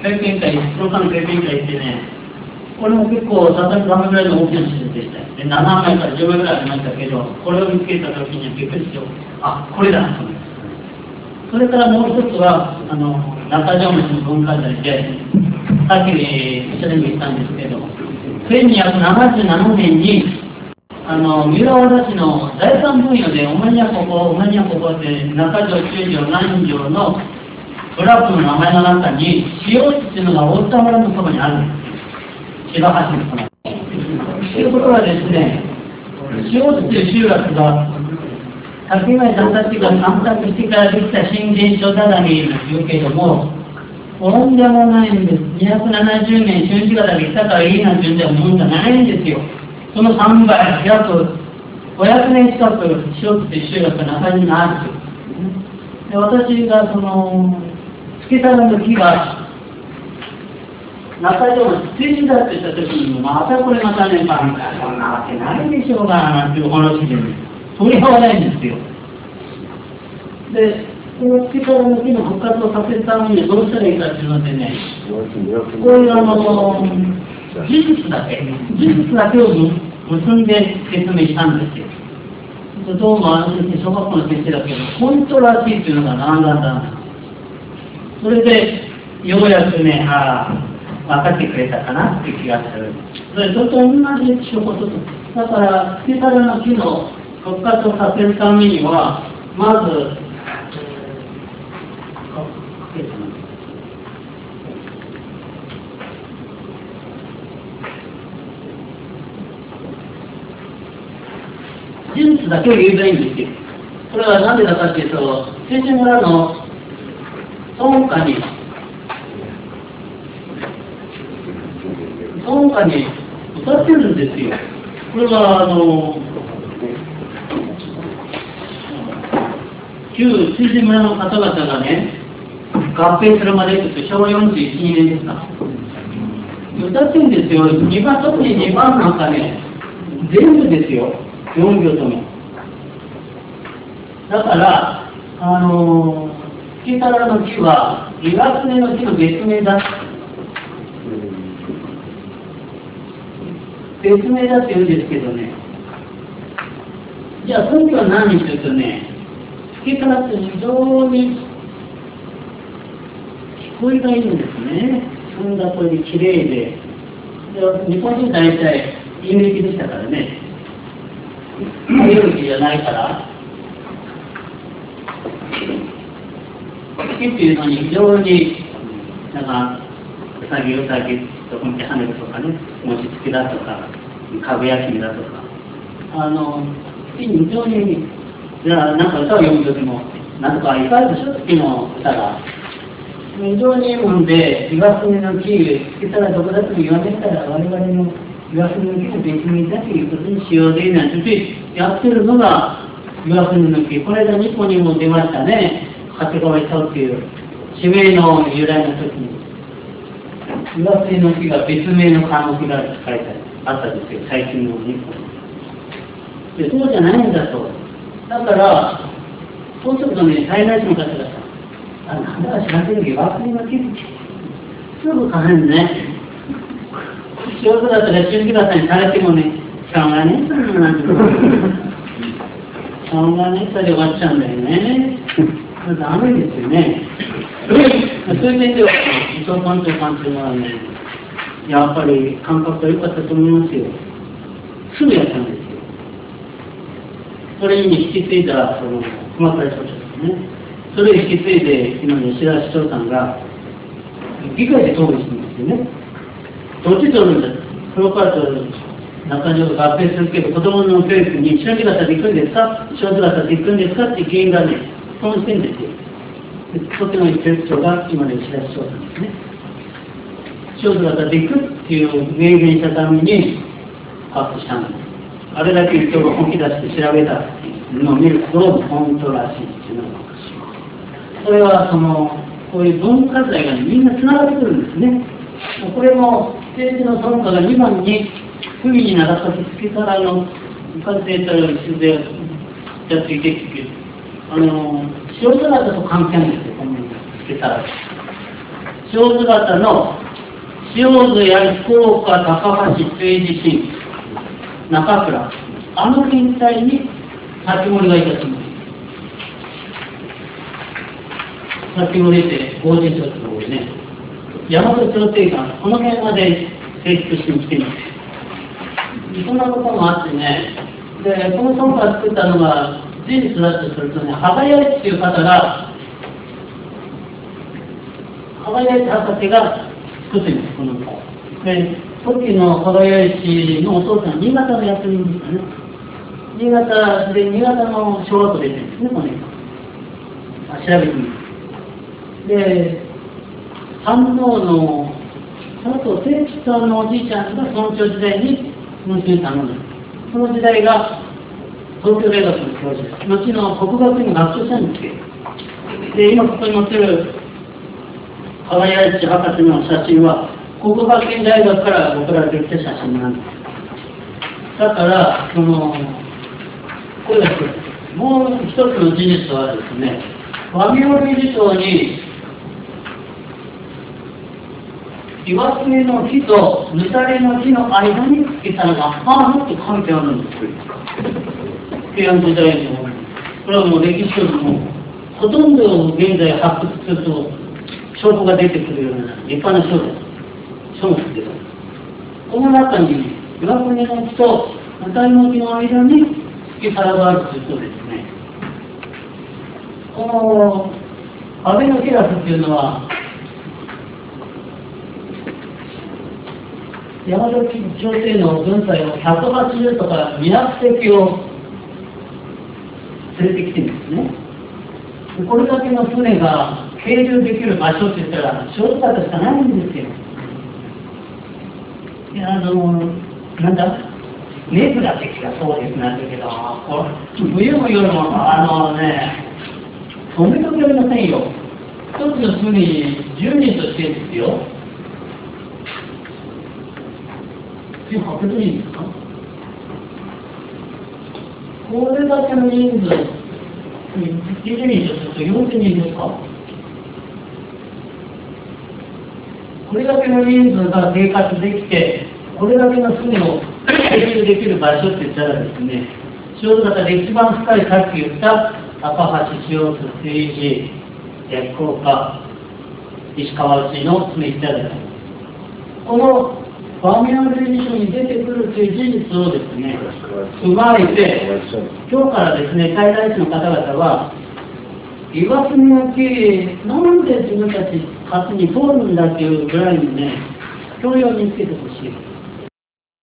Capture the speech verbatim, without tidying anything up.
体験会、教科の体験会ってね、これも結構、たったさんめいぐらいの大きな地図でしたよ。で、ななまいからじゅうまいぐらいありましたけど、これを見つけたときにはびっくりして、あ、これだと思いました。それからもう一つは、あの、中条町の文化財で、さっき一緒に言ったんですけど、せんにひゃくななじゅうななねんに、あの、三浦和田市の財産分与で、お前にはここ、お前にはここって、中条、中条、南条のブラックの名前の中に、塩っていうのが大田村のそばにあるんですよ。柴橋のそばに。ということはですね、塩っていう集落が、竹貝さんたちが干拓してからできた新現象だらけに言うけども、とんでもないんです。にひゃくななじゅうねん、春季がだけ来たからいいなんて言うんではもんじゃないんですよ。そのさんばい、約ごひゃくねん近く、塩っていう集落が中にあるという。で、私がその、月太郎の木が、中条の水死だって言った時に、またこれまたね、まあ、そんなわけないでしょうが、なんていう話で、ね、取り合わないんですよ。で、この月太郎の木の復活をさせるためにどうしたらいいかっていうのでね、こういうあの、事実だけ、事実だけを結んで説明したんですよ。どうもあの先生、小学校の先生だけど、コントらしいっていうのが何なんだ。それで、ようやくね、ああ、分かってくれたかなって気がする。それと同じ一緒ことだから、月太郎の木の復活をさせるためには、まず、事実だけを言えばいいんですよ。これは何でだかっていうと、選手村の村下に、村下に歌ってるんですよ。これはあの、旧水神村の方々がね、合併するまでってしょうわよんじゅういち、にねんですか。歌ってるんですよ。にばん、特ににばんなんかね、全部ですよ。よんびょうとも。だから、あのー、月太郎の木は、リガスネの木の別名だ。別名だって言うんですけどね。じゃあ、根拠は何というとね、月太郎って非常に聞こえがいいんですね。そんな声で綺麗で。で、日本人大体、陰暦でしたからね。太陽暦じゃないから、月っていうのに非常に、なんか、うさぎうさぎと本気跳ねるとかね、餅つきだとか、かぐや姫だとか、あの、月に非常に、じゃあ、なんか歌を読むときも、なんとかいっぱいあるでしょ、月の歌が。非常にいいもんで、岩国の木、月太郎どこだとも言わないから、我々の岩国の木の別名だということにしようでいいなんてやってるのが岩国の木。この間日本にも出ましたね。長谷川勲っていう地名の由来の時に岩国の木が別名の科目が書いてあったんですよ、最近の日本で。そうじゃないんだと。だからそうするとね、災害地の方がさ、あ、なんだか知らんけど岩国の木すぐ買えんね。仕事だったら春季だったりされてもね、しょうがねえさなんてしょうがねえさで終わっちゃうんだよね。ダメですよね。そういう点では、伊藤館長さんというのはね、やっぱり感覚が良かったと思いますよ。すぐやったんですよ。それに引き継いだ、その、熊倉町長ですね。それを引き継いで、今の吉田市長さんが、議会で討議してるんですよね。どっち取るんだと。熊倉と中条が合併するけど、子供の教育に春季型で行くんですか、少女型で行くんですかって議員がね、そうしてるんですよ。とてもいい教育長が今の吉田市長さんですね。少女型で行くっていう明言したためにパスしたんです。あれだけ人が本気出して調べたのを見ると、どうも本当らしいっていうのがおかしい。それはその、こういう文化財が、ね、みんなつながってくるんですね。これも政治の存在がにばんに不義に長崎月からの家庭という一緒でやっていけっていう、あの、塩辛だと関係ないんですよ、この月から。 塩津型の塩津や福岡、高橋、定時新、中倉、あの県帯に先盛りがいたします。先盛りって合人町の方でね、大和朝廷がこの辺まで提出しに来てます。そんなこともあってね、でこの村が作ったのが事実だとするとね、羽賀屋っていう方が、羽賀屋博士が作ってるんです、この村。で、時の羽賀屋市のお父さん、新潟の役人ですよね。新潟で、新潟の小学校出てるんですね、この辺。あ、調べてみる。で、山王の佐藤清吉さんのおじいちゃんが村長時代に文春に頼んだ。その時代が東京大学の教授です。後の国学院の学長さんに来て、で、今ここに載ってる羽賀屋市博士の写真は、国学院大学から送られてきた写真なんです。だから、その、これです。もう一つの事実はですね、和名理事長に、岩杉の木とぬたれの木の間につけたのが、ああ、って書いてあるんですよ。平安時代の。これはもう歴史書でも、ほとんど現在発掘すると、証拠が出てくるような立派な書です。書物です。この中に、岩杉の木とぬたれの木の間に付け皿があるということですね。この安倍のテラスっていうのは、山崎朝廷の軍隊をひゃくはちじゅうとかにひゃく隻を連れてきてるんですね。これだけの船が係留できる場所って言ったら、小津型しかないんですよ。いや、あの、なんだ、ネブラ敵がそうですなんだけど、これ冬も夜も、あのね、止めてくれませんよ。一つの船にじゅうにんとしてですよ。はっぴゃくにんですか？これだけの人数、じゅうにんとするとよんせんにんですか？これだけの人数が生活できて、これだけの船を経由できる場所って言ったらですね、塩津型で一番深いさっき言った高橋、塩津、定時、福岡、石川内の船一帯です。この和名理事書に出てくるという事実をですね、踏まえて、今日からですね、海外市の方々は、岩国の木、なんで自分たち勝手に通るんだっていうぐらいにね、教養につけてほしい。